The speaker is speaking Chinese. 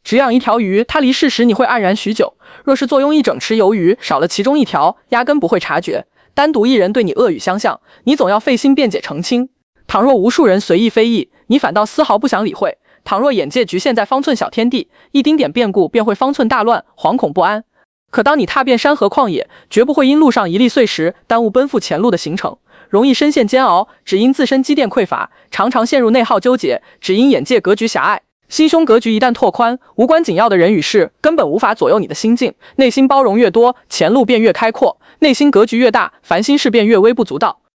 只养一条鱼，它离世时你会黯然许久；若是坐拥一整池鱿鱼，少了其中一条，压根不会察觉。单独一人对你恶语相向，你总要费心辩解澄清。倘若无数人随意非议，你反倒丝毫不想理会。倘若眼界局限在方寸小天地，一丁点变故便会方寸大乱，惶恐不安。可当你踏遍山河旷野，绝不会因路上一粒碎石耽误奔赴前路的行程，容易深陷煎熬，只因自身积淀匮乏，常常陷入内耗纠结，只因眼界格局狭隘。心胸格局一旦拓宽，无关紧要的人与事根本无法左右你的心境，内心包容越多，前路便越开阔；内心格局越大，烦心事便越微不足道。